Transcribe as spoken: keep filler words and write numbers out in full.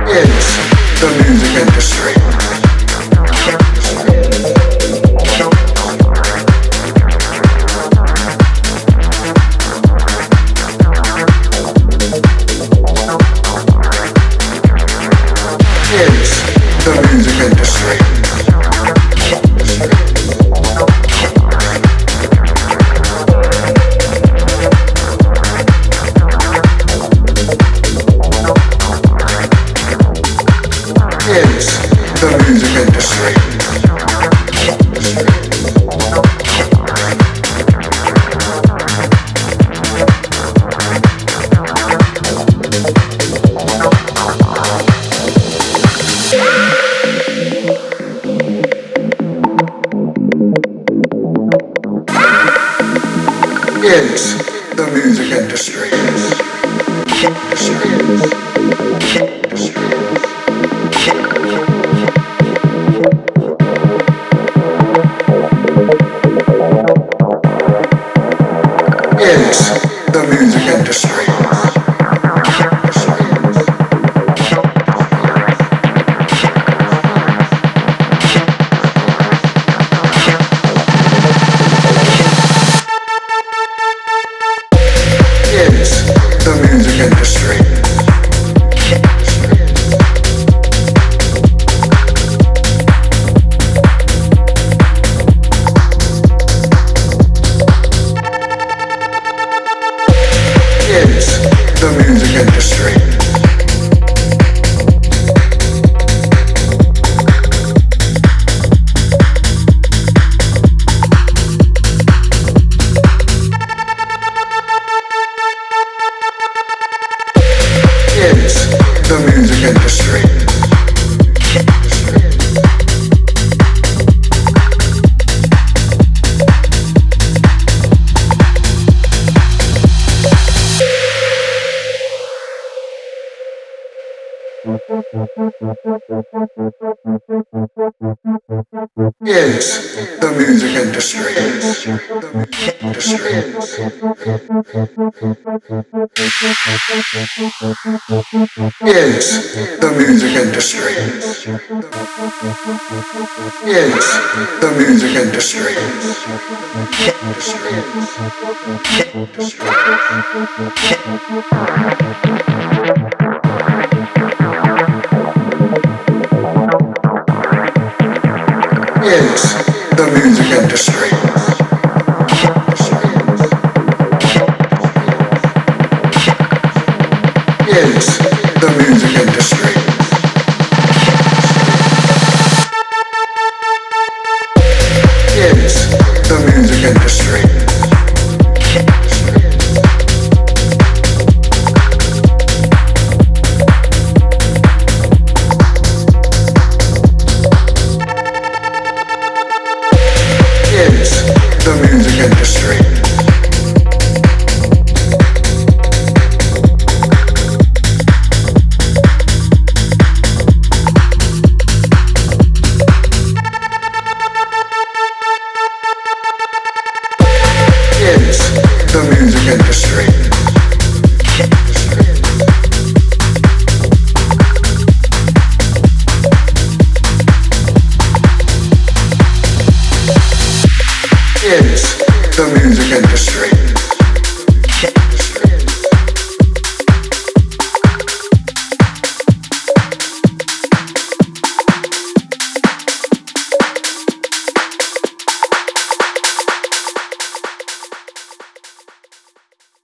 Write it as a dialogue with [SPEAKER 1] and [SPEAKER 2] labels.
[SPEAKER 1] It's the music industry. It's the music industry. It's the music industry. It's the music industry. It's the music industry. It's the music industry. It's the music industry. It's the music industry. It's the music industry. Industry. It's the music industry. It's the music industry. It's the music industry. It's the music industry. It's the music industry. It's the music industry. It's the music industry. It's the music industry.